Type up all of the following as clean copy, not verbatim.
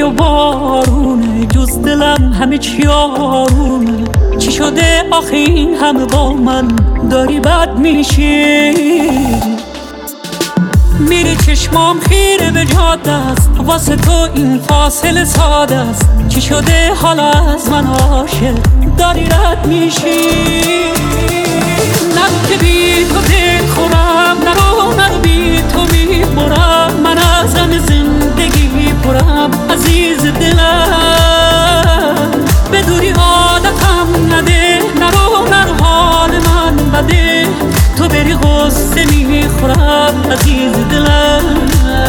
و بارونه، جز دلم همه چی آرومه. چی شده آخه این همه با من داری بد میشی؟ میری چشمام خیره به جاده است، واسه تو این فاصله ساده است. چی شده حالا از من عاشق داری رد میشی؟ نرو که بی تو دل خورم، نرو بی تو میبرم. من از همه زندگی پرم عزیز دلم، به دوری عادتم نده. نرو حال من بده، تو بری غصه میخورم عزیز دلم.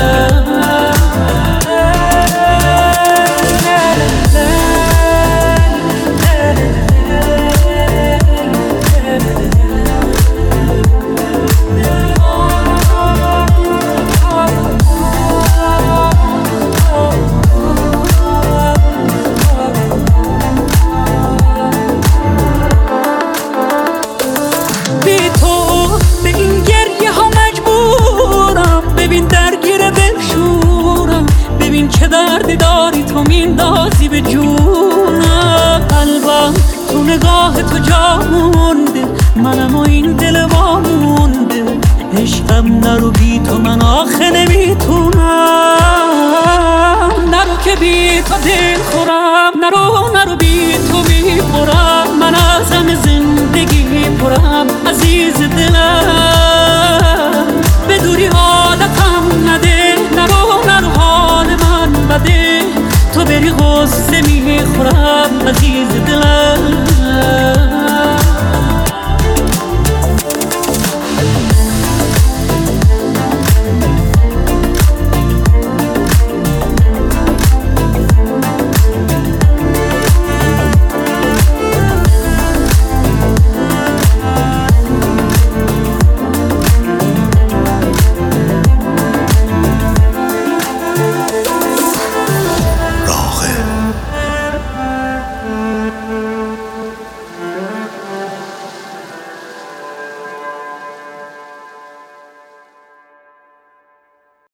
چه دردی داری تو میندازی به جونم، قلبم تو نگاه تو جا مونده، منم و این دل وامونده. عشقم نرو بی تو من آخه نمیتونم، نرو که بی تو دل خورم. نرو